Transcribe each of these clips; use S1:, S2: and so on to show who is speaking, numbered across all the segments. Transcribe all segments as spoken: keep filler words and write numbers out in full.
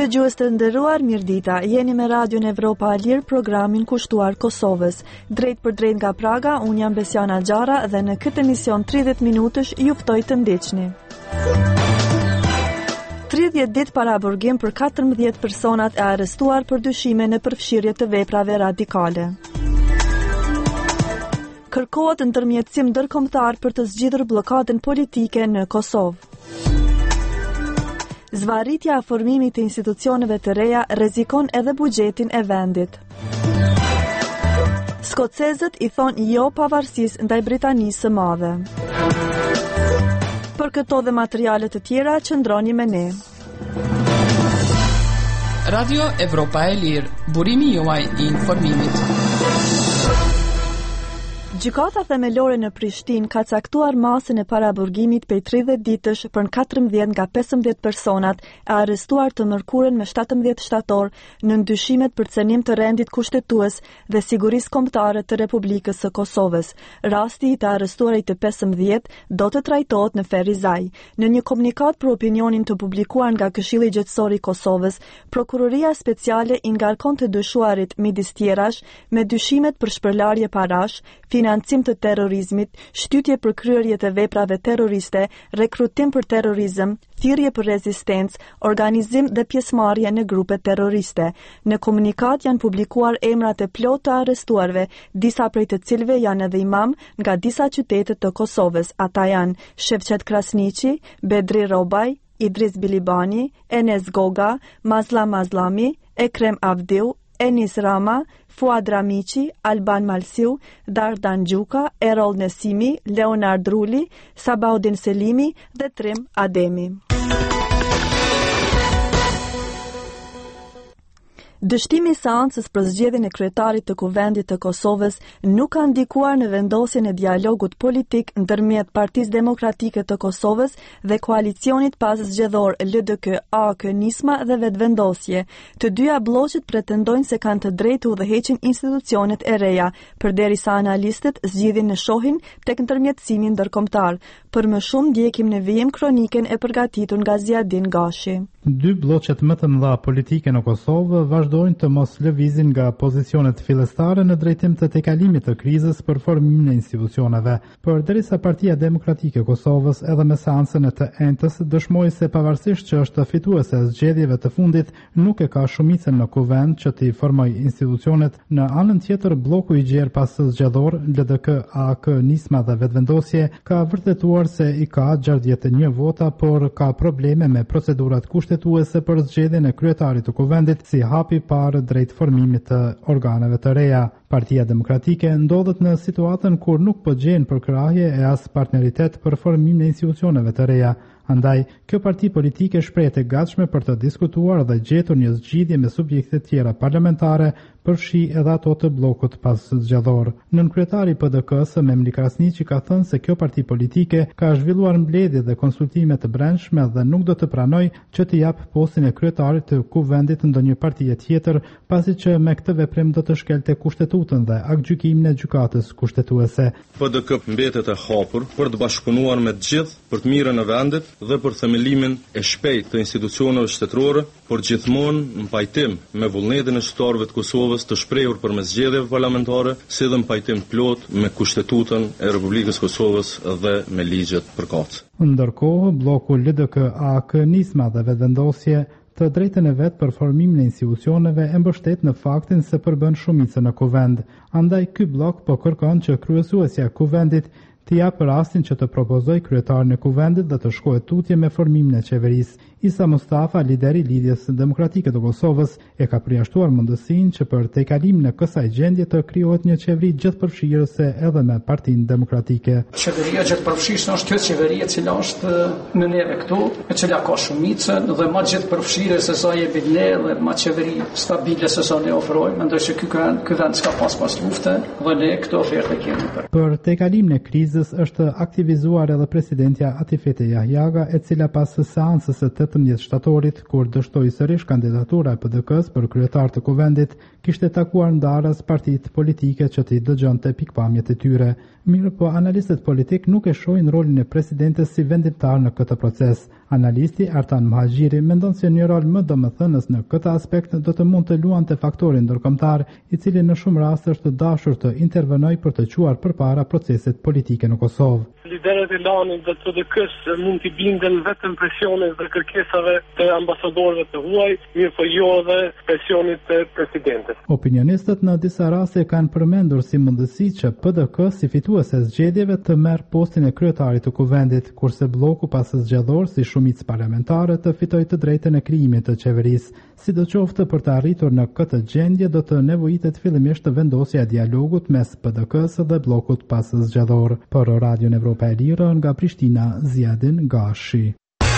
S1: Dëgjues të nderuar, mirëdita. Jeni me Radion Evropa Alir, programin kushtuar Kosovës. Drejt për drejt nga Praga, unë jam Besiana Gjara dhe në këtë emision tridhjetë minutësh ju ftoj të ndiqni. tridhjetë ditë para aborgim për katërmbëdhjetë personat e arrestuar për dyshime në përfshirje të veprave radikale. Kërkohet ndërmjetësim ndërkombëtar për të zgjidhur bllokadën politike në Kosovë. Zvarritja e formimit të institucioneve të reja rrezikon edhe buxhetin e vendit. Skocezët i thonë jo pavarësisë ndaj Britanisë së Madhe. Për këto dhe materiale të tjera, qëndroni me ne.
S2: Radio Evropa e Lirë, burimi juaj i informimit.
S1: Gjykata themelore në Prishtinë ka caktuar masën e paraburgimit prej tridhjetë ditësh për në katërmbëdhjetë nga pesëmbëdhjetë personat e arrestuar të mërkurën me shtatëmbëdhjetë shtator në ndyshimet për cenim të rendit kushtetues dhe sigurisë kombëtare të Republikës së Kosovës. Rasti i të arrestuarit të pesëmbëdhjetë do të trajtohet në Ferizaj. Në një komunikat për opinionin të publikuar nga Këshilli Gjyqësor i Kosovës, Prokuroria Speciale i ngarkon të dyshuarit midis tjerash me dyshimet për shpërlarje parash, financim të terrorizmit, shtytje për kryerje të veprave terroriste, rekrutim për terrorizëm, thirrje për rezistencë, organizim dhe pjesëmarrje në grupe terroriste. Në komunikat janë publikuar emrat e plotë të arrestuarve, disa prej të cilëve janë edhe imam nga disa qytete të Kosovës. Ata janë Shevçet Krasniqi, Bedri Robaj, Idris Bilibani, Enes Goga, Mazla Mazlami, Ekrem Avdiu, Enis Rama, Fuad Ramiqi, Alban Malsiu, Dardan Gjuka, Erol Nesimi, Leonard Ruli, Sabaudin Selimi dhe Trim Ademi. Dështimi i seancës për zgjedhjen e kryetarit të Kuvendit të Kosovës nuk ka ndikuar në vendosjen e dialogut politik ndërmjet Partisë Demokratike të Kosovës dhe koalicionit pas zgjedhor L D K A K Nisma dhe Vetvendosje. Të dyja blloqet pretendojnë se kanë të drejtë të udhëheqin institucionet e reja, përderisa analistët zgjidhin në shohin tek ndërmjetësimi ndërkombëtar. Për më shumë ndjekim në vijim kroniken e përgatitur nga Ziadin Gashi.
S3: Dy blloqet më të mëdha politike në Kosovë vazhdojnë të mos lëvizin nga pozicionet fillestare në drejtim të tejkalimit të krizës për formimin e institucioneve. Përderisa Partia Demokratike e Kosovës edhe me seancën e të entës dëshmoi se pavarësisht që është fituese e zgjedhjeve të fundit, nuk e ka shumicën në kuvend që t'i formojë institucionet. Në anën tjetër, bloku i gjerë pas zgjedhor L D K A K Nisma dhe Vetvendosje ka vërtetuar se i ka gjashtëdhjetë e një vota, por ka probleme me procedurat kushtetuese për zgjedhjen e kryetarit të kuvendit si hapi parë drejt formimit të organeve të reja. Partia Demokratike ndodhet në situatën kur nuk po gjen për krahje e as partneritet për formimin e institucioneve të reja. Andaj, kjo parti politike shprehet e gatshme për të diskutuar dhe gjetur një zgjidhje me subjekte tjera parlamentare, përfshi edhe ato të bllokut pas zgjedhor. Nënkryetari P D K-s Memli Krasniqi ka thënë se kjo parti politike ka zhvilluar mbledhje dhe konsultime të brendshme dhe nuk do të pranojë që të jap postin e kryetarit të kuvendit ndonjë partie tjetër, pasi që me këtë veprim do të shkelte kushtetutën dhe aktgjykimin e gjykatës kushtetuese.
S4: P D K mbetet e hapur për të bashkëpunuar me të gjithë për të mirën e vendit dhe për themelimin e shpejtë të institucioneve shtetërore, por gjithmonë në pajtim me vullnetin e shqiptarëve të Kosovës të shprehur përmes zgjedhjeve parlamentare, si dhe në pajtim plot me Kushtetutën e Republikës Kosovës dhe me ligjet përkatëse.
S3: Ndërkohë, bloku L D K A K Nisma dhe Vetvendosje të drejtën e vet për formimin e institucioneve e mbështet në faktin se përbën shumicën në kuvend. Andaj ky blok po kërkon që kryesuesja e kuvendit të japë rastin që të propozoj kryetarin e kuvendit dhe të shkojë tutje me formimin e qeverisë. Isa Mustafa, lideri i Lidhjes Demokratike të Kosovës, e ka përjashtuar mundësinë që për tejkalimin e kësaj gjendje të krijohet një qeveri gjithëpërfshirëse edhe me Partinë Demokratike.
S5: Qeveria gjithëpërfshirëse është kjo qeveri e cila është në neve këtu, e cila ka shumicën dhe më gjithëpërfshirë se sa jemi ne dhe më qeveri stabile se sa ne ofrojmë. Mendoj se ky ky vend s'ka pas pas lufte dhe ne këto ofertë kemi për.
S3: Për tejkalimin e krizës krizës është aktivizuar edhe presidentja Atifete Jahjaga, e cila pas seancës së tetëmbëdhjetë shtatorit, kur dështoi sërish kandidatura e P D K-s për kryetar të kuvendit, kishte takuar ndarës partitë politike që t'i dëgjonte pikpamjet e tyre. Mirë po, analistët politik nuk e shohin rolin e presidentes si vendimtar në këtë proces. Analisti Artan Muhajiri mendon se një rol më domethënës në këtë aspekt do të mund të luante faktorin ndërkombëtar, i cili në shumë raste është dashur të intervenojë për të quar përpara proceset politike në Kosovë.
S6: Liderët e lanit dhe P D K-s mund t'i binden vetëm presionet dhe kërkesave të ambasadorëve të huaj, mirë po jo dhe presionit të presidentes.
S3: Opinionistët në disa raste kanë përmendur si mundësi që P D K si fituese e zgjedhjeve të merr postin e kryetarit të kuvendit, kurse bloku pas zgjedhor si shumicë parlamentare të fitojë të drejtën e krijimit të qeverisë. Sidoqoftë, për të arritur në këtë gjendje do të nevojitet fillimisht vendosja e dialogut mes P D K-s dhe bllokut pas zgjedhor. Për Radion Evropa e Lirë, nga Prishtina, Ziadin Gashi.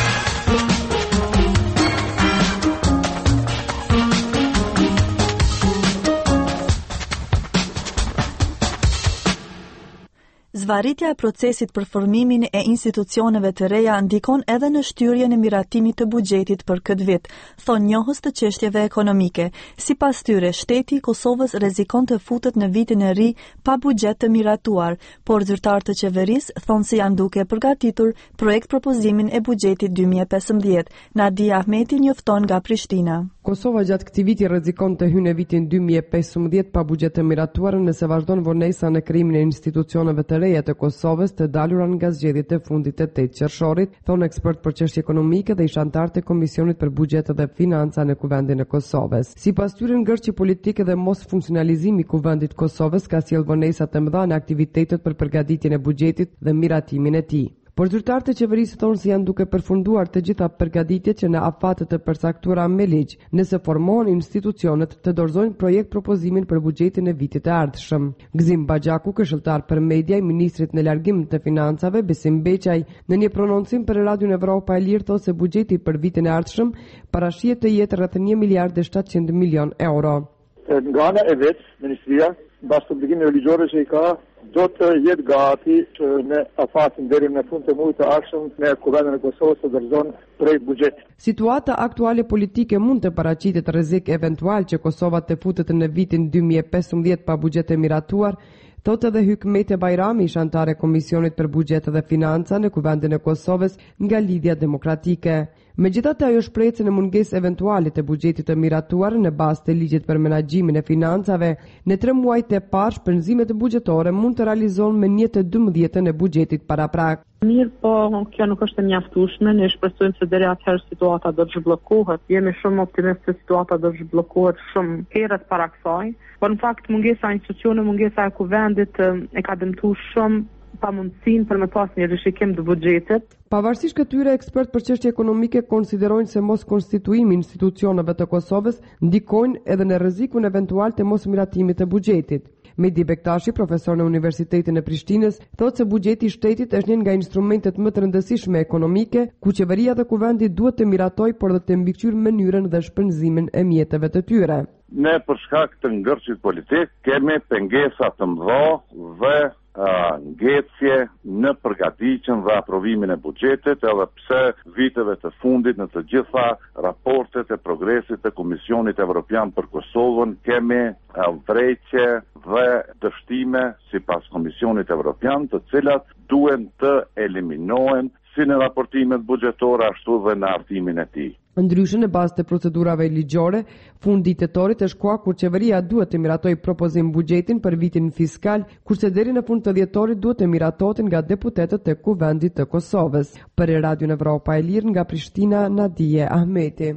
S1: Zvarritja e procesit për formimin e institucioneve të reja ndikon edhe në shtyrjen e miratimit të buxhetit për këtë vit, thon njohës të çështjeve ekonomike. Sipas tyre, shteti i Kosovës rrezikon të futet në vitin e ri pa buxhet të miratuar, por zyrtarët të qeverisë thonë se janë duke përgatitur projekt propozimin e buxhetit dy mijë e pesëmbëdhjetë. Nadia Ahmeti njofton nga Prishtina.
S7: Kosova gjatë këtij viti rrezikon të hyjë në vitin dy mijë e pesëmbëdhjetë pa buxhet të miratuar nëse vazhdon vonesa në krijimin e institucioneve të reja të Kosovës të dalura nga zgjedhjet e fundit të tetë qershorit, thonë ekspert për çështje ekonomike dhe ish antar të Komisionit për Buxhet dhe Financa në Kuvendin e Kosovës. Sipas tyre, ngërçi politike dhe mos funksionalizimi i Kuvendit të Kosovës ka sjellë vonesa të mëdha në aktivitetet për përgatitjen e buxhetit dhe miratimin e tij. Por zyrtarët e qeverisë thonë se janë duke përfunduar të gjitha përgatitjet që në afatet të përcaktuara me ligj, nëse formohen institucionet të dorëzojnë projekt propozimin për buxhetin e vitit të ardhshëm. Gzim Baxhaku, këshilltar për media i ministrit në largim të financave Besim Beqaj, në një prononcim për Radion Evropa e Lirë thotë se buxheti për vitin e ardhshëm parashihet të jetë rreth një miliard e shtatëqind milion euro.
S8: Nga ana e vet, ministria mbas obligimeve ligjore që i ka, do të jetë gati që në afatin deri në fund të muajit të ardhshëm në Kuvendin e Kosovës të dorëzon projekt buxheti.
S7: Situata aktuale politike mund të paraqitet rrezik eventual që Kosova të futet në vitin dy mijë e pesëmbëdhjetë pa buxhet të miratuar, thotë edhe Hykmete Bajrami, ish antar e Komisionit për Buxhet dhe Financa në Kuvendin e Kosovës nga Lidhja Demokratike. Megjithatë, ajo shpreh se në mungesë eventuale të buxhetit të miratuar në bazë të ligjit për menaxhimin e financave, në tre muajt e parë shpenzimet buxhetore mund të realizohen me një të dymbëdhjetën e buxhetit paraprak.
S9: Mirë, po kjo nuk është e mjaftueshme, ne shpresojmë se deri atëherë situata do të zhbllokohet. Jemi shumë optimist se situata do të zhbllokohet shumë herët para kësaj. Por në fakt mungesa e institucione, mungesa e kuvendit e ka dëmtuar shumë pamundësinë për me pas një rishikim të buxhetit.
S7: Pavarësisht këtyre, ekspert për çështje ekonomike konsiderojnë se mos konstituimi i institucioneve të Kosovës ndikojnë edhe në rrezikun eventual të mos miratimit të buxhetit. Medi Bektashi, profesor në Universitetin e Prishtinës, thotë se buxheti i shtetit është një nga instrumentet më të rëndësishme ekonomike, ku qeveria dhe kuvendi duhet të miratojë por dhe të mbikëqyrë mënyrën dhe shpenzimin e mjeteve të tyre.
S10: Ne për shkak të ngërçit politik kemi pengesa të mëdha dhe uh, ngjecje në përgatitjen dhe aprovimin e buxhetit, edhe pse viteve të fundit në të gjitha raportet e progresit të Komisionit Evropian për Kosovën kemi uh, vrejtje dhe dështime sipas Komisionit Evropian, të cilat duhen të eliminohen si në raportimet buxhetore ashtu dhe në artimin e tij.
S7: Ndryshe, në bazë të procedurave ligjore, fundi tetorit është koha kur qeveria duhet të miratojë propozim buxhetin për vitin fiskal, kurse deri në fund të dhjetorit duhet të miratohen nga deputetët e Kuvendit të Kosovës. Për Radion Evropa e Lirë nga Prishtina, Nadia Ahmeti.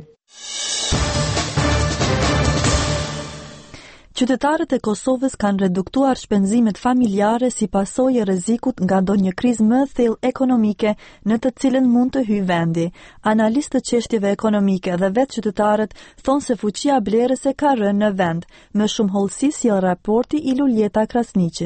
S1: Qytetarët e Kosovës kanë reduktuar shpenzimet familjare si pasojë e rrezikut nga ndonjë krizë më thellë ekonomike në të cilën mund të hyjë vendi. Analistë të çështjeve ekonomike dhe vetë qytetarët thonë se fuqia blerëse ka rënë në vend. Më shumë hollësi sjell raporti i Luljeta Krasniqit.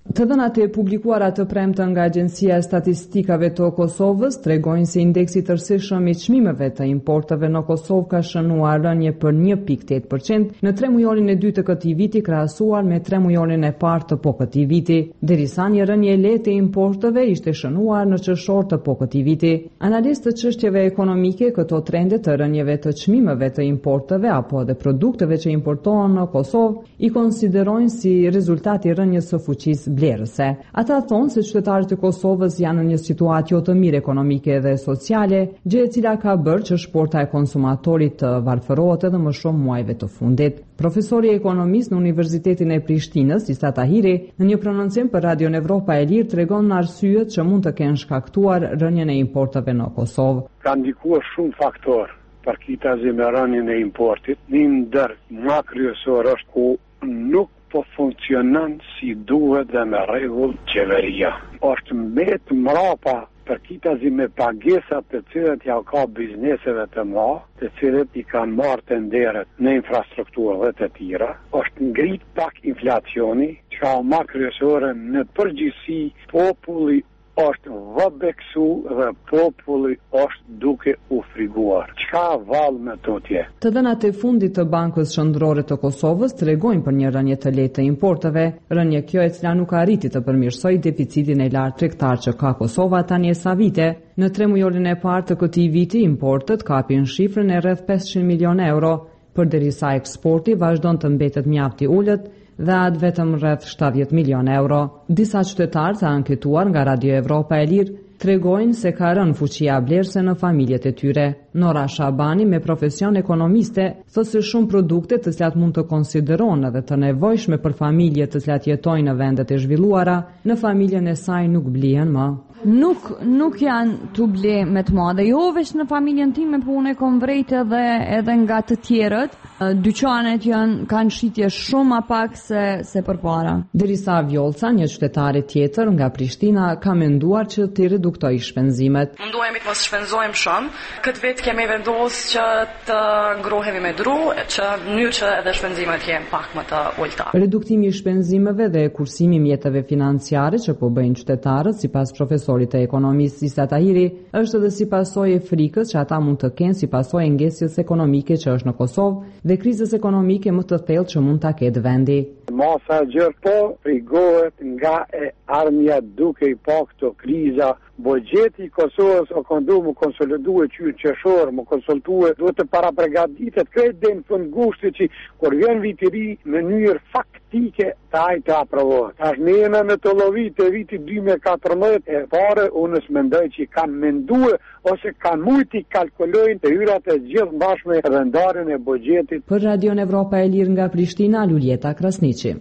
S7: Të dhënat e publikuara të premte nga Agjencia e Statistikave të Kosovës tregojnë se indeksi tërësishëm i çmimeve të importeve në Kosovë ka shënuar rënje për një pikë tetë përqind në tre mujorin e dytë të këtij viti krahasuar me tre mujorin e parë të po këtij viti, derisa një rënje lehtë e importeve ishte shënuar në qershor të po këtij viti. Analistë të çështjeve ekonomike këto trende të rënjeve të çmimeve të importeve apo edhe produkteve që importohen në Kosovë i konsiderojnë si rezultati i rënjes së fuqisë blerëse. Ata thonë se qytetarët e Kosovës janë në një situatë jo të mirë ekonomike dhe sociale, gjë e cila ka bërë që shporta e konsumatorit të varfërohet edhe më shumë muajve të fundit. Profesori ekonomist në Universitetin e Prishtinës, Isa Tahiri, në një prononcim për Radion Evropa e Lirë tregon arsyet që mund të kenë shkaktuar rënjen e importeve në Kosovë.
S11: Ka ndikuar shumë faktorë për kitazi me rënjen e importit. Një ndër më kryesor është ku nuk po funksionon si duhet dhe me rregull qeveria. Është mbet mrapa për kitazi me pagesat të cilat ja ka bizneseve të mëdha, të cilët i kanë marrë tenderet në infrastrukturë dhe të tjera. Është ngrit pak inflacioni, që ka më kryesore në përgjithësi populli është vëbeksu dhe populli është duke u friguar. Çka vallë me tutje?
S7: Të dhënat e fundit të Bankës Qendrore të Kosovës tregojnë për një rënje të lehtë të importeve, rënje kjo e cila nuk arriti të përmirësojë deficitin e lartë tregtar që ka Kosova tani e sa vite. Në tre mujorin e parë të këtij viti importet kapin shifrën e rreth pesëqind milion euro, përderisa eksporti vazhdon të mbetet mjaft i ulët dhe atë vetëm rreth shtatëdhjetë milion euro. Disa qytetarë të anketuar nga Radio Evropa e Lirë tregojnë se ka rënë fuqia blerëse në familjet e tyre. Nora Shabani, me profesion ekonomiste, thotë se shumë produkte të cilat mund të konsiderohen edhe të nevojshme për familjet të cilat jetojnë në vendet e zhvilluara, në familjen e saj nuk blihen më.
S12: Nuk, nuk janë të ble me të madhe, jo veç në familjen time, po unë e kom vrejtë edhe, edhe nga të tjerët, dyqanet janë, kanë shitje shumë a pak se, se për para.
S7: Derisa Vjolca, një qytetare tjetër nga Prishtina, ka menduar që të reduktoj shpenzimet.
S13: Mundohemi të mos shpenzojmë shumë, këtë vit kemi vendosur që të ngrohemi me dru, që mënyrë që edhe shpenzimet jenë pak më të ulta.
S7: Reduktimi i shpenzimeve dhe kursimi mjeteve financiare që po bëjnë qytetarët, sipas profesorit të ekonomisë Isa Tahiri, është edhe si pasojë e frikës që ata mund të kenë si pasojë e ngjesjes ekonomike që është në Kosovë dhe krizës ekonomike më të thellë që mund ta ketë vendi.
S11: Masa gjërë po frigohet nga e armja duke i pa këto kriza. Buxheti i Kosovës o këndu më konsolidu e qyrë qeshorë, më konsultu e duhet të para pregaditet këtë dhe në fund gushti që kur vjen viti ri në njërë faktike të ajtë të aprovohet. Tash ne jena me të lovit e viti dy mijë e katërmbëdhjetë e pare unës mendoj që kanë mendue ose kanë mujti kalkulojnë të hyrat e gjithë bashme dhe ndarjen e buxhetit.
S7: Për Radion Evropa e Lirë nga Prishtina, Luljeta Krasniqi.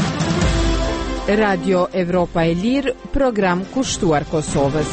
S14: Radio Evropa e Lirë, program kushtuar Kosovës.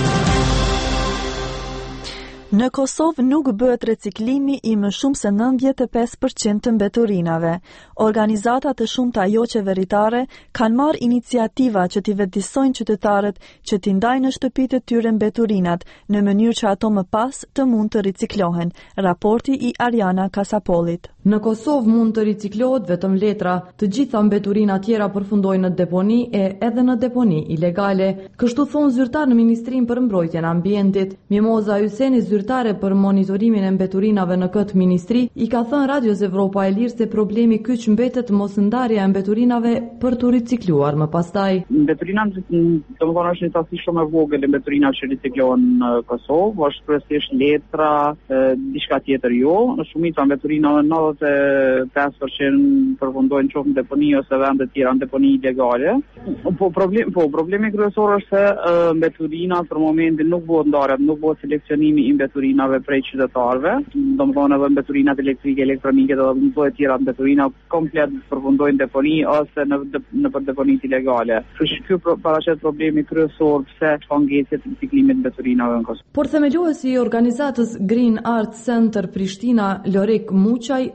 S1: Në Kosovë nuk bëhet reciklimi i më shumë se nëntëdhjetë e pesë përqind të mbeturinave. Organizata të shumta jo qeveritare kanë marrë iniciativa që t'i vetëdijsojnë qytetarët që t'i ndajnë në shtëpitë e tyre mbeturinat në mënyrë që ato më pas të mund të riciklohen. Raporti i Ariana Kasapolit.
S15: Në Kosovë mund të riciklohet vetëm letra, të gjitha mbeturinat tjera përfundojnë në deponi e edhe në deponi ilegale. Kështu thon zyrtar në Ministrinë për Mbrojtjen e Ambientit. Mimoza Hyseni, zyrtare për monitorimin e mbeturinave në këtë ministri, i ka thënë Radios Evropa e Lirë se problemi kyç mbetet mos ndarja e mbeturinave për të ricikluar më pastaj.
S9: Mbeturinat, domethënë është një tasi shumë e vogël e mbeturinave që riciklohen në Kosovë, është kryesisht letra, diçka tjetër jo. Në shumica mbeturinave nëntëdhjetë e pesë përqind përfundojnë qoftë në deponi ose vende tjera në deponi ilegale. Po problem, po problemi kryesor është se mbeturinat për momentin nuk bëhet ndarja, nuk bëhet seleksionimi i mbeturinave prej qytetarëve, domethënë edhe mbeturinat elektrike, elektronike dhe më të tjera mbeturina komplet përfundojnë deponi ose në në për deponitë ilegale. Kështu që ky paraqet problemi kryesor pse pangjesja e riciklimit mbeturinave në Kosovë.
S15: Por themeluesi i organizatës Green Art Center Prishtina, Lorik Muçaj,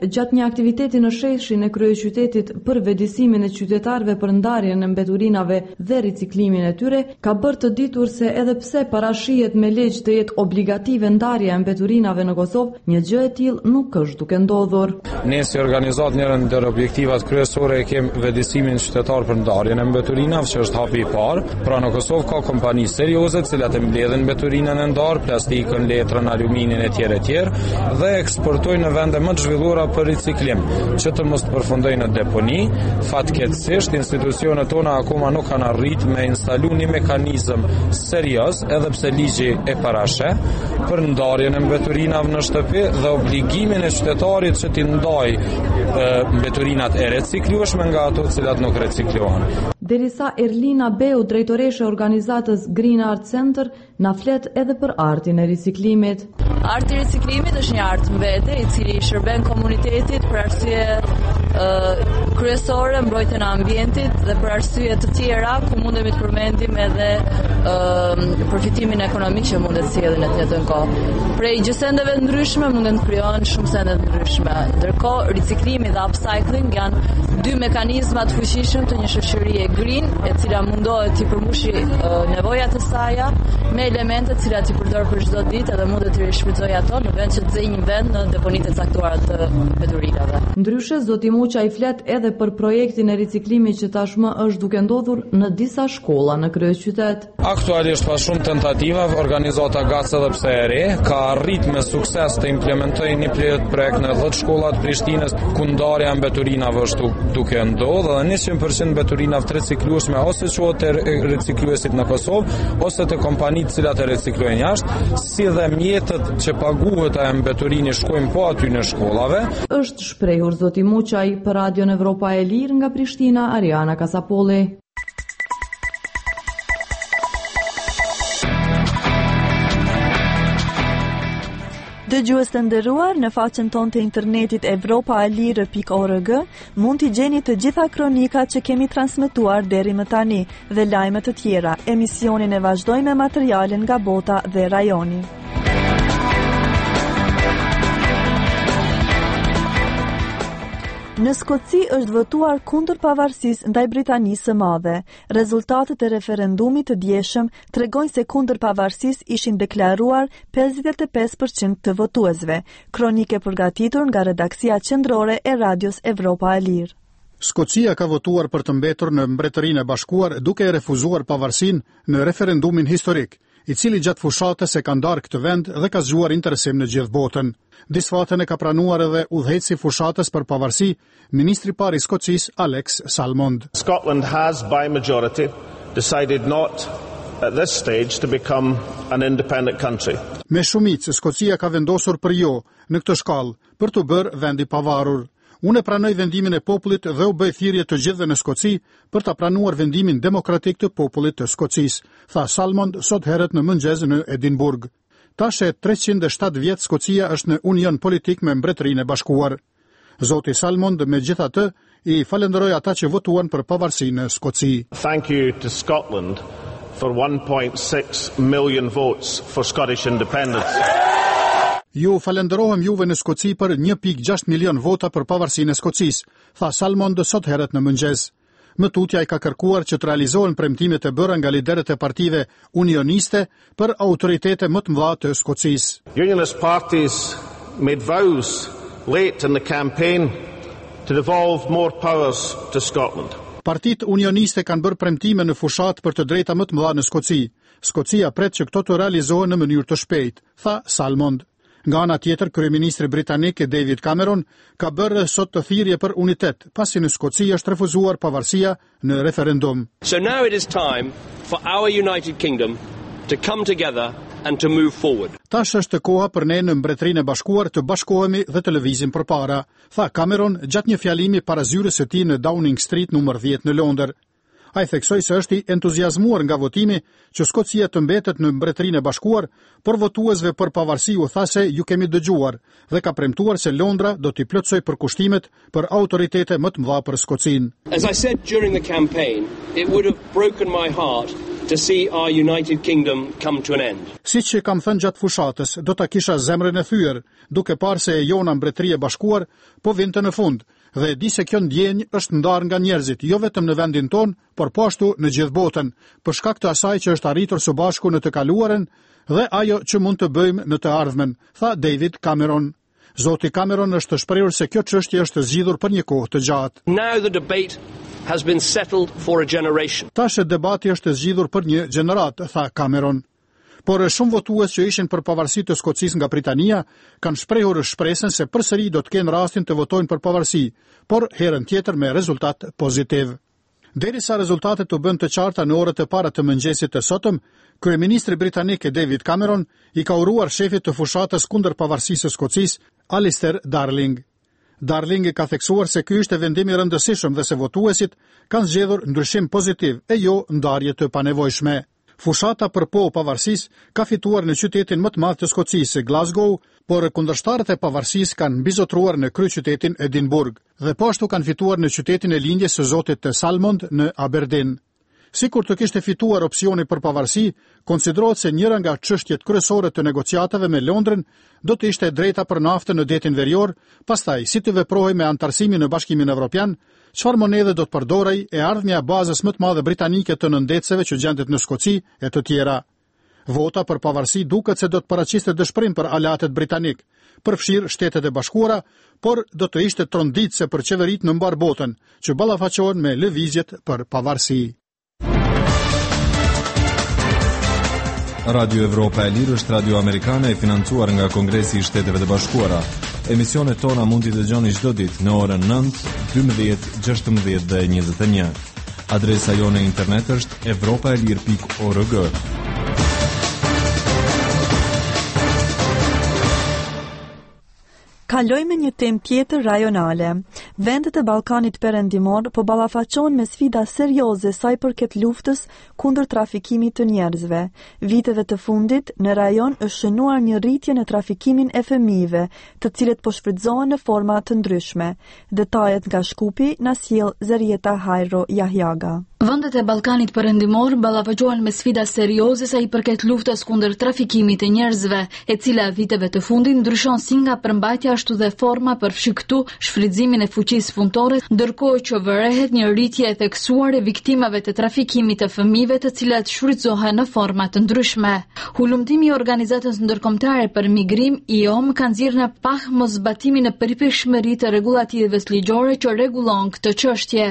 S15: gjatë një aktiviteti në sheshin e kryeqytetit për vetëdijsimin e qytetarëve për ndarjen e mbeturinave dhe riciklimin e tyre, ka bërë të ditur se edhe pse parashihet me ligj të jetë obligative ndarja e mbeturinave në Kosovë, një gjë e tillë nuk është duke ndodhur.
S16: Ne si organizat njërën ndër objektivat kryesore e kem vetëdijsimin qytetar për ndarjen e mbeturinave, që është hapi i parë. Pra në Kosovë ka kompani serioze, të cilat e mbledhin mbeturinën e ndarë, plastikën, letrën, aluminin e tjerë e tjerë dhe eksportojnë në vende më të zhvilluara për riciklim, që të mos përfundojnë në deponi. Fatkeqësisht institucionet tona akoma nuk kanë arritur me instalu një mekanizëm serioz, edhe pse ligji e parasheh, për ndarjen e mbeturinave në shtëpi dhe obligimin e qytetarit që t'i ndajë mbeturinat e reciklueshme nga ato të cilat nuk reciklohen.
S15: Derisa Erlina Beu, drejtoreshe e organizatës Green Art Center, na flet edhe për artin e riciklimit.
S17: Arti i riciklimit është një art mbete i cili shërben komunitetit për arsye uh, kryesore, mbrojtjen e ambientit dhe për arsye të tjera ku mundemi të përmendim edhe uh, përfitimin ekonomik që mund të sjellin në të njëjtën kohë. Prej gjësendeve të ndryshme mund të krijohen shumë sende të ndryshme. Ndërkohë riciklimi dhe upcycling janë dy mekanizma të fuqishëm të një shoqërie green, e cila mundohet të përmbushi uh, nevojat e saj me elemente të cilat i përdor për çdo ditë dhe mund të rishfrytëzojë ato në vend që të zejë një vend në deponitë e caktuara të mbeturinave.
S15: Ndryshe, zoti Muqa i flet edhe për projektin e riciklimit që tashmë është duke ndodhur në disa shkolla në kryeqytet.
S16: Aktualisht pas shumë tentativave, organizata Gac edhe pse e re ka arrit me sukses të implementojë një projekt në dhjetë shkolla të Prishtinës ku ndarja e mbeturinave është duke ndodhur dhe njëqind përqind mbeturinave të riciklueshme ose quhet të ricikluesit në Kosovë ose të kompanitë të cilat e riciklojnë jashtë, si dhe mjetët që paguhet e mbeturini shkojnë po aty në shkollave.
S15: Është shprehur zoti Muqaj për Radion Evropa e Lirë nga Prishtina, Ariana Kasapolli.
S1: Dëgjues të nderuar, në faqen tonë të internetit evropa e lirë pikë org mund t'i gjeni të gjitha kronikat që kemi transmetuar deri më tani dhe lajme të tjera. Emisionin e vazhdojmë me materialin nga bota dhe rajoni. Në Skoci është votuar kundër pavarësisë ndaj Britanisë së Madhe. Rezultatet e referendumit të dieshëm tregojnë se kundër pavarësisë ishin deklaruar pesëdhjetë e pesë përqind të votuesve. Kronike përgatitur nga redaksia qendrore e Radios Evropa e Lirë.
S18: Skocia ka votuar për të mbetur në Mbretërinë e Bashkuar duke e refuzuar pavarësinë në referendumin historik, i cili gjatë fushatës e ka ndarë këtë vend dhe ka zgjuar interesim në gjithë botën. Disfatën e ka pranuar edhe udhëheqësi fushatës për pavarësi, ministri i parë i Skocisë Alex Salmond.
S19: Scotland has by majority decided not at this stage to become an independent country.
S18: Me shumicë, Skocia ka vendosur për jo në këtë shkallë për të bërë vendi pavarur. Unë pranoj vendimin e popullit dhe u bëj thirrje të gjithëve në Skoci për ta pranuar vendimin demokratik të popullit të Skocisë, tha Salmond sot herët në mëngjes në Edinburgh. Tash e treqind e shtatë vjet Skocia është në union politik me Mbretërinë e Bashkuar. Zoti Salmond megjithatë i falenderoi ata që votuan për pavarësi në Skoci.
S19: Thank you to Scotland for one point six million votes for Scottish independence.
S18: Ju falenderohem juve në Skoci për një pikë gjashtë milion vota për pavarësinë e Skocisë, tha Salmond sot herët në mëngjes. Më tutja i ka kërkuar që të realizohen premtimet e bëra nga liderët e partive unioniste për autoritete më të mëdha të Skocisë.
S19: Unionist parties made vows late in the campaign to devolve more powers to Scotland.
S18: Partitë unioniste kanë bërë premtime në fushat për të drejta më të mëdha në Skoci. Skocia pret që këto të realizohen në mënyrë të shpejtë, tha Salmond. Nga ana tjetër, kryeministri britanik David Cameron ka bërë sot të thirrje për unitet, pasi në Skoci është refuzuar pavarësia në referendum.
S20: So now it is time for our United Kingdom to come together and to move forward.
S18: Tash është koha për ne në Mbretërinë e Bashkuar të bashkohemi dhe të lëvizim përpara, tha Cameron gjatë një fjalimi para zyrës së tij në Downing Street numër dhjetë në Londër. Ai theksoi se është i entuziazmuar nga votimi që Skocia të mbetet në Mbretërinë e Bashkuar, por votuesve për pavarësi u tha se ju kemi dëgjuar dhe ka premtuar se Londra do t'i plotësoj përkushtimet për autoritete më të mëdha për Skocinë.
S20: As I said during the campaign, it would have broken my heart to see our United Kingdom come to an end.
S18: Siç që kam thënë gjatë fushatës, do ta kisha zemrën e thyer, duke parë se e jona Mbretëri e Bashkuar po vinte në fund, dhe e di se kjo ndjenjë është ndarë nga njerëzit, jo vetëm në vendin ton, por po ashtu në gjithë botën, për shkak të asaj që është arritur së bashku në të kaluarën dhe ajo që mund të bëjmë në të ardhmen, tha David Cameron. Zoti Cameron është shprehur se kjo çështje është zgjidhur për një kohë të gjatë.
S20: Now the debate has been settled for a generation.
S18: Tash debati është zgjidhur për një gjenerat, tha Cameron. Por shumë votues që ishin për pavarësi të Skocisë nga Britania kanë shprehur shpresën se përsëri do të kenë rastin të votojnë për pavarësi, por herën tjetër me rezultat pozitiv. Derisa rezultatet u bën të qarta në orët e para të mëngjesit të sotëm, kryeministri britanik David Cameron i ka uruar shefit të fushatës kundër pavarësisë së Skocisë, Alistair Darling. Darling ka theksuar se ky ishte vendim i rëndësishëm dhe se votuesit kanë zgjedhur ndryshim pozitiv e jo ndarje të panevojshme. Fushata për po pavarësisë ka fituar në qytetin më të madh të Skocisë, Glasgow, por kundërshtarët e pavarësisë kanë mbizotruar në kryeqytetin Edinburgh dhe po ashtu kanë fituar në qytetin e lindjes së Zotit të Salmond në Aberdeen. Sikur të kishte fituar opsioni për pavarësi, konsiderohet se njëra nga çështjet kryesore të negociatave me Londrën do të ishte drejta për naftën në detin verior, pastaj si të veprohej me antarësimin në Bashkimin Evropian, çfarë monedhe do të përdorej e ardhmja e bazës më të madhe britanike të nëndetëseve që gjendet në Skoci e të tjera. Vota për pavarësi duket se do të paraqiste dëshpërim për aleatet britanik, përfshirë Shtetet e Bashkuara, por do të ishte tronditëse për qeverit në mbar botën, që ballafaqohen me lëvizjet për pavarësi.
S21: Radio Evropa e Lirë është radio amerikane e financuar nga Kongresi i Shteteve të Bashkuara. Emisionet tona mund t'i dëgjoni çdo ditë në orën nëntë, dymbëdhjetë, gjashtëmbëdhjetë dhe njëzet e një. Adresa jone internet është evropaelir pikë org.
S1: Kalojmë një temë tjetër rajonale. Vendet e Ballkanit Perëndimor po ballafaqohen me sfida serioze sa i përket luftës kundër trafikimit të njerëzve. Viteve të fundit, në rajon është shënuar një rritje në trafikimin e fëmijëve, të cilët po shfrytëzohen në forma të ndryshme. Detajet nga Shkupi na sjell Zerieta Hajro Jahjaga.
S22: Vendet e Ballkanit Perëndimor ballafaqohen me sfida serioze sa i përket luftës kundër trafikimit të njerëzve, e cila viteve të fundit ndryshon si nga përmbajtja ashtu dhe forma për fshiktu shfrytëzimin e fuqisë punëtore, ndërkohë që vërehet një rritje e theksuar e viktimave të trafikimit të fëmijëve, të cilat shfrytëzohen në forma të ndryshme. Hulumtimi i Organizatës Ndërkombëtare për Migrim I O M ka nxjerrë në pah mosbatimin e përpjekshmëri të rregullativës ligjore që rregullon këtë çështje.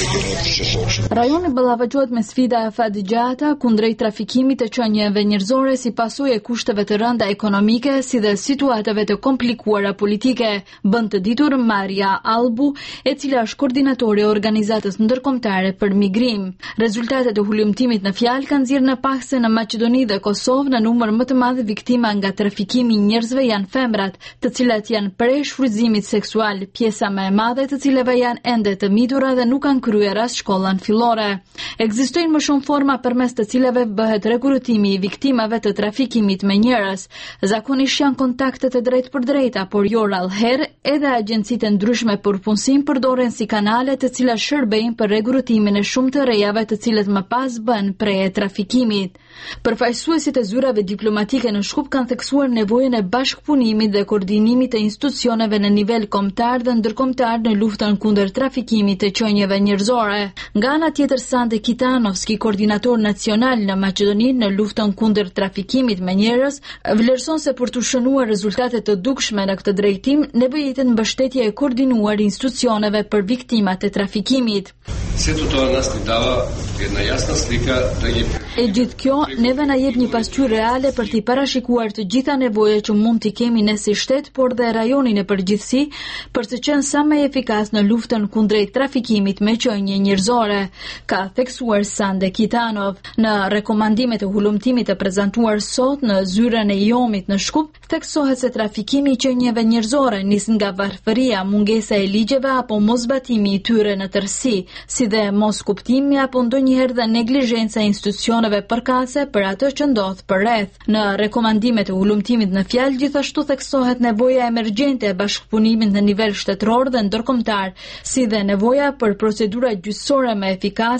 S22: Rajoni ballafaqohet me sfida afatgjata kundrejt trafikimit të qenieve njerëzore si pasojë e kushteve të rënda ekonomike si dhe situatave të komplikuara politike, bën të ditur Maria Albu, e cila është koordinatori e Organizatës Ndërkombëtare për Migrim. Rezultatet e hulumtimit në fjalë kanë nxjerrë në pah se në Maqedoni dhe Kosovë në numër më të madh viktima nga trafikimi i njerëzve janë femrat, të cilat janë prej shfrytëzimit seksual, pjesa më e madhe të cilave janë ende të mitura dhe nuk kanë kryer as shkollën fillore. Ekzistojnë më shumë forma përmes të cilave bëhet rekrutimi i viktimave të trafikimit me njerëz. Zakonisht janë kontaktet e drejt për drejta, por jo rallëherë edhe agjencitë ndryshme për punësim përdoren si kanale të cilat shërbejnë për rekrutimin e shumë të rejave të cilët më pas bën prej e trafikimit. Përfaqësuesit e zyrave diplomatike në Shkup kanë theksuar nevojën e bashkëpunimit dhe koordinimit të institucioneve në nivel kombëtar dhe ndërkombëtar në luftën kundër trafikimit të qenieve njerëzore. Nga ana tjetër, Sande Kitanovski, koordinator nacional në Maqedoni në luftën kundër trafikimit me njerëz, vlerëson se për të shënuar rezultate të dukshme në këtë drejtim, nevojitet mbështetje e koordinuar institucioneve për viktimat e trafikimit.
S23: Сето тоа нас ни дава една јасна слика да ги
S22: E gjithë kjo neve na jep një pasqyrë reale për t'i parashikuar të gjitha nevojat që mund t'i kemi ne si shtet, por dhe rajonin e përgjithësi, për të qenë sa më efikas në luftën kundrejt trafikimit me qenie njerëzore, ka theksuar Sande Kitanov. Në rekomandimet e hulumtimit të prezantuar sot në zyrën e I O M-it në Shkup, theksohet se trafikimi i qenieve njerëzore nis nga varfëria, mungesa e ligjeve apo mosbatimi i tyre në tërësi, si dhe mos kuptimi apo ndonjëherë dhe neglizhenca e institucioneve përkatëse për atë që ndodh përreth. Në rekomandimet e hulumtimit në fjalë gjithashtu theksohet nevoja emergjente e bashkëpunimit në nivel shtetëror dhe ndërkombëtar, si dhe nevoja për procedura gjyqësore më efikase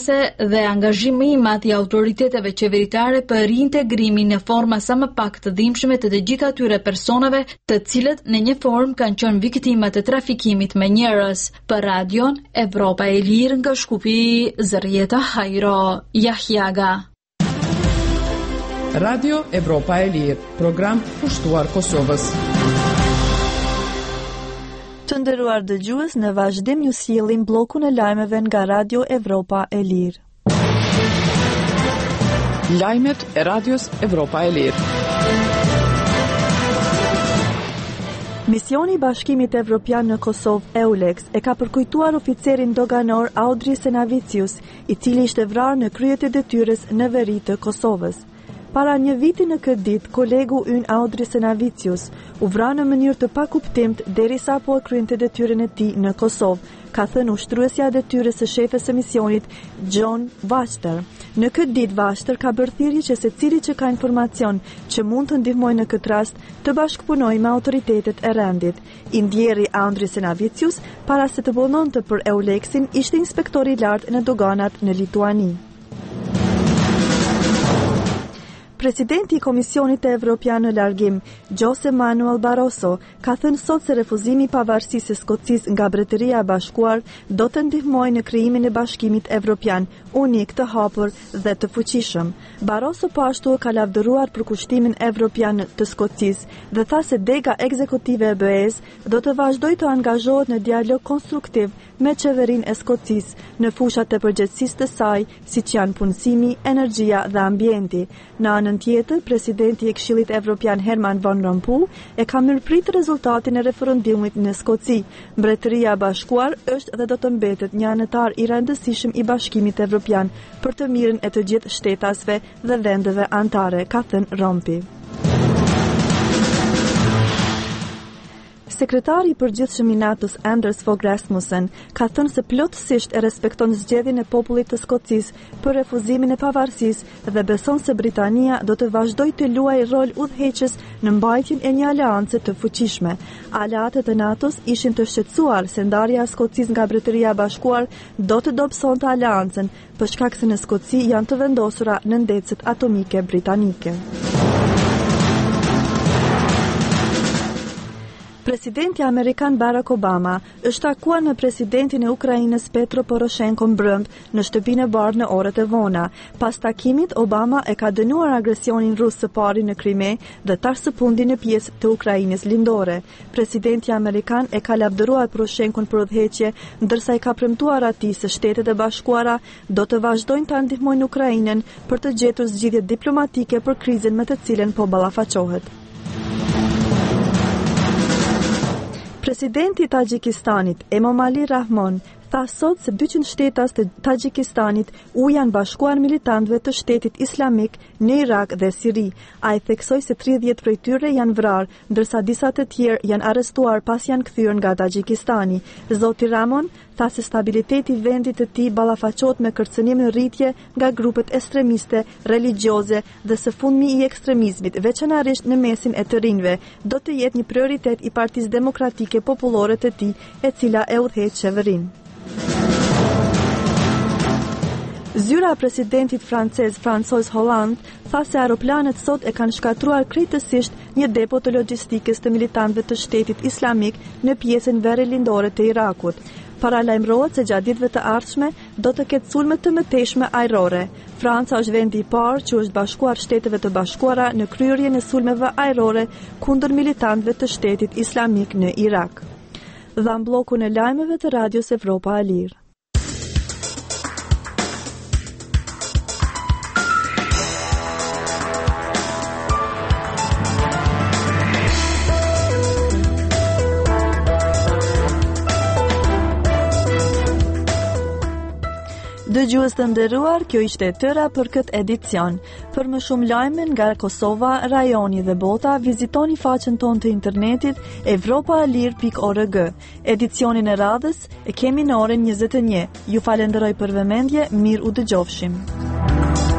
S22: interese dhe angazhimi i madh i autoriteteve qeveritare për reintegrimin në forma sa më pak të dhimbshme të të gjitha atyre personave të cilët në një formë kanë qenë viktima të trafikimit me njerëz. Për Radion Evropa e Lirë nga Shkupi, Zërjeta Hajro, Jahjaga.
S7: Radio Evropa e Lirë, program pushtuar Kosovës.
S1: Të nderuar dëgjues, në vazhdim ju sjellim bllokun e lajmeve nga Radio Evropa e Lirë.
S7: Lajmet e Radios Evropa e Lirë.
S1: Misioni i Bashkimit Evropian në Kosovë, EULEX, e ka përkujtuar oficerin doganor Audri Senavicius, i cili ishte vrarë në kryet e detyrës në veri të Kosovës. Para një viti në këtë ditë, kolegu ynë Audri Senavicius u vra në mënyrë të pakuptimt derisa po krynte detyrën e tij në Kosovë, ka thënë ushtruesja e detyrës së shefes së misionit John Vashter. Në këtë ditë Vashter ka bërë thirrje që secili që ka informacion që mund të ndihmojë në këtë rast të bashkëpunojë me autoritetet e rendit. I ndjeri Audri Senavicius para se të punonte për EULEX-in ishte inspektor i lartë në doganat në Lituani. Presidenti i Komisionit Evropian në largim, Jose Manuel Barroso, ka thënë sot se refuzimi i pavarësisë së Skocisë nga Mbretëria e Bashkuar do të ndihmojë në krijimin e Bashkimit Evropian, unik, të hapur dhe të fuqishëm. Barroso po ashtu ka lavdëruar përkushtimin evropian të Skocisë dhe tha se dega ekzekutive e B E-s do të vazhdojë të angazhohet në dialog konstruktiv me qeverinë e Skocisë në fushat e përgjegjësisë të saj, siç janë punësimi, energjia dhe ambienti. Në anën tjetër, presidenti i Këshillit Evropian Herman Van Rompuy e ka mirëpritur rezultatin e referendumit në Skoci. Mbretëria e Bashkuar është dhe do të mbetet një anëtar i rëndësishëm i Bashkimit Evropian për të mirën e të gjithë shtetasve dhe vendeve anëtare, ka thënë Rompuy. Sekretari i përgjithshëm i NATO-s Anders Fogh Rasmussen ka thënë se plotësisht e respekton zgjedhjen e popullit të Skocisë për refuzimin e pavarësisë dhe beson se Britania do të vazhdojë të luajë rol udhëheqës në mbajtjen e një aleance të fuqishme. Aleatët e NATO-s ishin të shqetësuar se ndarja e Skocisë nga Mbretëria e Bashkuar do të dobësonte aleancën, për shkak se në Skoci janë të vendosura në ndecët atomike britanike. Presidenti Amerikan Barack Obama është takuar me presidentin e Ukrainës Petro Poroshenko mbrëmb në shtëpinë e bardhë në orët e vona. Pas takimit, Obama e ka dënuar agresionin rus së pari në Krime dhe tash së fundi në pjesë të Ukrainës lindore. Presidenti Amerikan e ka lavdëruar Poroshenkon për udhëheqje, ndërsa i ka premtuar atij se Shtetet e Bashkuara do të vazhdojnë ta ndihmojnë Ukrainën për të gjetur zgjidhje diplomatike për krizën me të cilën po ballafaqohet. Presidenti i Tagjikistanit, Emomali Rahmon, tha sot se dyqind shtetas të Tagjikistanit u janë bashkuar militantëve të Shtetit Islamik në Irak dhe Siri. Ai theksoi se tridhjetë prej tyre janë vrarë, ndërsa disa të tjerë janë arrestuar pas janë kthyer nga Tagjikistani. Zoti Rahmon tha se stabiliteti i vendit të tij ballafaqohet me kërcënim në rritje nga grupet ekstremiste, religjioze dhe së fundmi i ekstremizmit, veçanërisht në mesin e të rinjve, do të jetë një prioritet i Partisë Demokratike Popullore të tij, e cila e udhëheq qeverinë. Zyra e presidentit francez François Hollande tha se aeroplanet sot e kanë shkatruar krejtësisht një depo të logjistikës të militantëve të Shtetit Islamik në pjesën verë-lindore të Irakut. Paralajmërohet se gjatë ditëve të ardhshme do të ketë sulme të mëtejshme ajrore. Franca është vendi i parë që është bashkuar Shteteve të Bashkuara në kryerjen e sulmeve ajrore kundër militantëve të Shtetit Islamik në Irak. Dha bllokun e lajmeve të Radios Evropa e Lirë. Dëgjues të nderuar, kjo ishte e tëra për këtë edicion. Për më shumë lajme nga Kosova, rajoni dhe bota, vizitoni faqen tonë të internetit evropaalir pikë org. Edicionin e radhës e kemi në orën njëzet e një. Ju falenderoj për vëmendje, mirë u dëgjofshim.